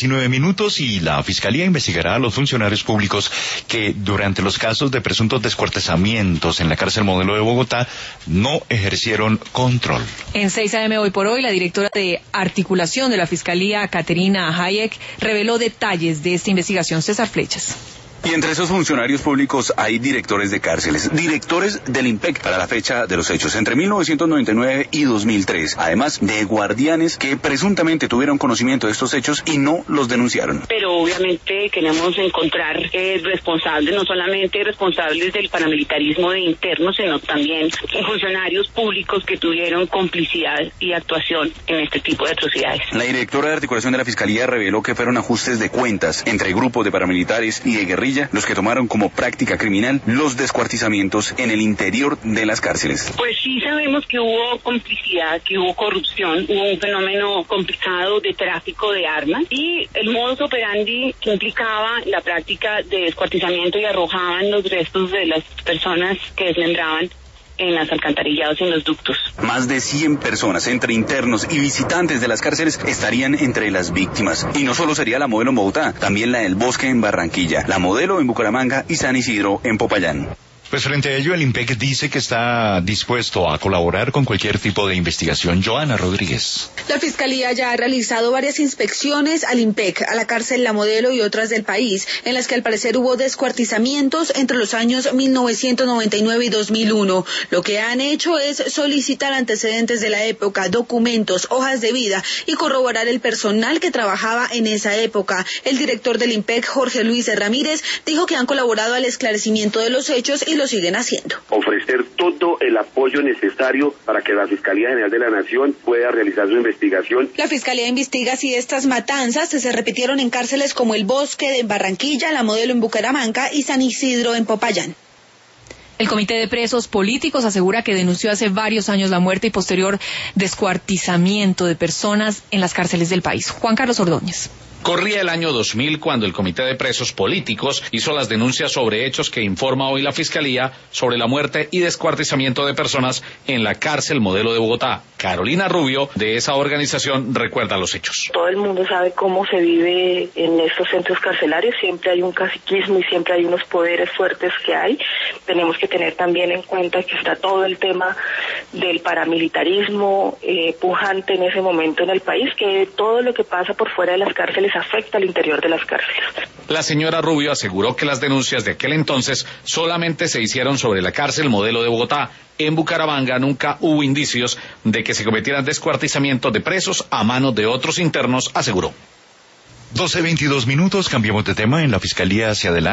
19 y la Fiscalía investigará a los funcionarios públicos que durante los casos de presuntos descuartizamientos en la cárcel Modelo de Bogotá no ejercieron control. En 6 AM hoy por hoy, la directora de articulación de la Fiscalía, Caterina Hayek, reveló detalles de esta investigación. César Flechas. Y entre esos funcionarios públicos hay directores de cárceles, directores del IMPEC para la fecha de los hechos, entre 1999 y 2003, además de guardianes que presuntamente tuvieron conocimiento de estos hechos y no los denunciaron. Pero obviamente queremos encontrar responsables, no solamente responsables del paramilitarismo de internos, sino también funcionarios públicos que tuvieron complicidad y actuación en este tipo de atrocidades. La directora de articulación de la Fiscalía reveló que fueron ajustes de cuentas entre grupos de paramilitares y de guerrilla los que tomaron como práctica criminal los descuartizamientos en el interior de las cárceles. Pues sí sabemos que hubo complicidad, que hubo corrupción, hubo un fenómeno complicado de tráfico de armas y el modus operandi que implicaba la práctica de descuartizamiento y arrojaban los restos de las personas que desmembraban en los alcantarillados y en los ductos. Más de 100 personas, entre internos y visitantes de las cárceles, estarían entre las víctimas. Y no solo sería la Modelo en Bogotá, también la del Bosque en Barranquilla, la Modelo en Bucaramanga y San Isidro en Popayán. Pues frente a ello, el IMPEC dice que está dispuesto a colaborar con cualquier tipo de investigación. Joana Rodríguez. La Fiscalía ya ha realizado varias inspecciones al IMPEC, a la cárcel La Modelo y otras del país, en las que al parecer hubo descuartizamientos entre los años 1999 y 2001. Lo que han hecho es solicitar antecedentes de la época, documentos, hojas de vida y corroborar el personal que trabajaba en esa época. El director del IMPEC, Jorge Luis Ramírez, dijo que han colaborado al esclarecimiento de los hechos y lo siguen haciendo. Ofrecer todo el apoyo necesario para que la Fiscalía General de la Nación pueda realizar su investigación. La Fiscalía investiga si estas matanzas se repitieron en cárceles como el Bosque en Barranquilla, la Modelo en Bucaramanga y San Isidro en Popayán. El Comité de Presos Políticos asegura que denunció hace varios años la muerte y posterior descuartizamiento de personas en las cárceles del país. Juan Carlos Ordóñez. Corría el año 2000 cuando el Comité de Presos Políticos hizo las denuncias sobre hechos que informa hoy la Fiscalía sobre la muerte y descuartizamiento de personas en la cárcel Modelo de Bogotá. Carolina Rubio, de esa organización, recuerda los hechos. Todo el mundo sabe cómo se vive en estos centros carcelarios. Siempre hay un caciquismo y siempre hay unos poderes fuertes que hay. Tenemos que tener también en cuenta que está todo el tema del paramilitarismo pujante en ese momento en el país, que todo lo que pasa por fuera de las cárceles afecta al interior de las cárceles. La señora Rubio aseguró que las denuncias de aquel entonces solamente se hicieron sobre la cárcel Modelo de Bogotá. En Bucaramanga nunca hubo indicios de que se cometieran descuartizamientos de presos a manos de otros internos, aseguró. 12:22, cambiamos de tema. En la Fiscalía hacia adelante.